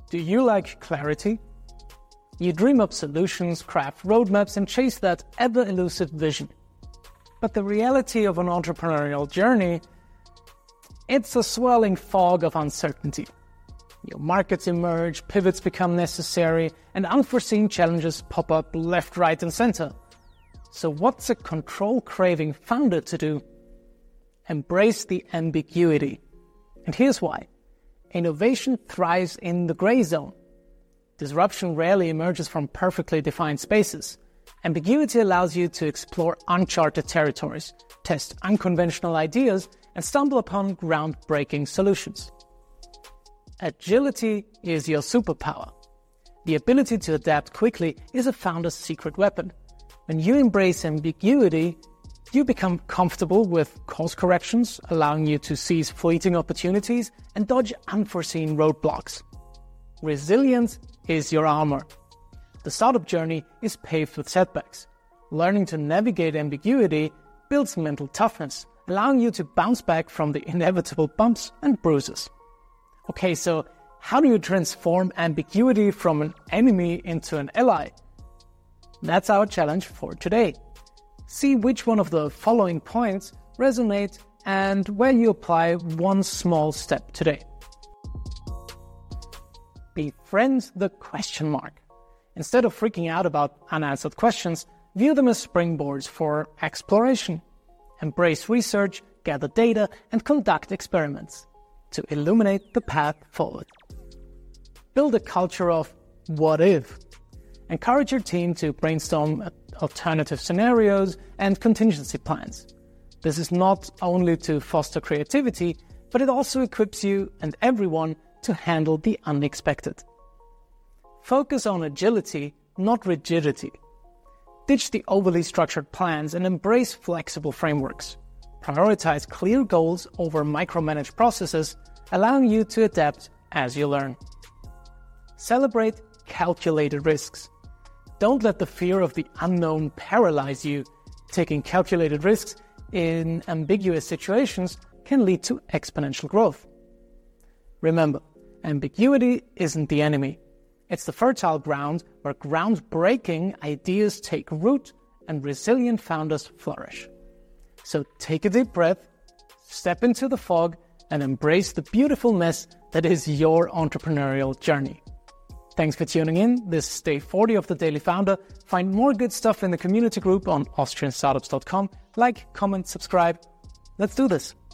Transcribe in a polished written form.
Do you like clarity? You dream up solutions, craft roadmaps, and chase that ever-elusive vision. But the reality of an entrepreneurial journey, it's a swirling fog of uncertainty. New markets emerge, pivots become necessary, and unforeseen challenges pop up left, right, and center. So what's a control-craving founder to do? Embrace the ambiguity. And here's why. Innovation thrives in the gray zone. Disruption rarely emerges from perfectly defined spaces. Ambiguity allows you to explore uncharted territories, test unconventional ideas, and stumble upon groundbreaking solutions. Agility is your superpower. The ability to adapt quickly is a founder's secret weapon. When you embrace ambiguity, you become comfortable with course corrections, allowing you to seize fleeting opportunities and dodge unforeseen roadblocks. Resilience is your armor. The startup journey is paved with setbacks. Learning to navigate ambiguity builds mental toughness, allowing you to bounce back from the inevitable bumps and bruises. Okay, so how do you transform ambiguity from an enemy into an ally? That's our challenge for today. See which one of the following points resonate and where you apply one small step today. Befriend the question mark. Instead of freaking out about unanswered questions, view them as springboards for exploration. Embrace research, gather data, and conduct experiments to illuminate the path forward. Build a culture of what if. Encourage your team to brainstorm alternative scenarios and contingency plans. This is not only to foster creativity, but it also equips you and everyone to handle the unexpected. Focus on agility, not rigidity. Ditch the overly structured plans and embrace flexible frameworks. Prioritize clear goals over micromanaged processes, allowing you to adapt as you learn. Celebrate calculated risks. Don't let the fear of the unknown paralyze you. Taking calculated risks in ambiguous situations can lead to exponential growth. Remember, ambiguity isn't the enemy. It's the fertile ground where groundbreaking ideas take root and resilient founders flourish. So take a deep breath, step into the fog, and embrace the beautiful mess that is your entrepreneurial journey. Thanks for tuning in. This is day 40 of The Daily Founder. Find more good stuff in the community group on austrianstartups.com. Like, comment, subscribe. Let's do this.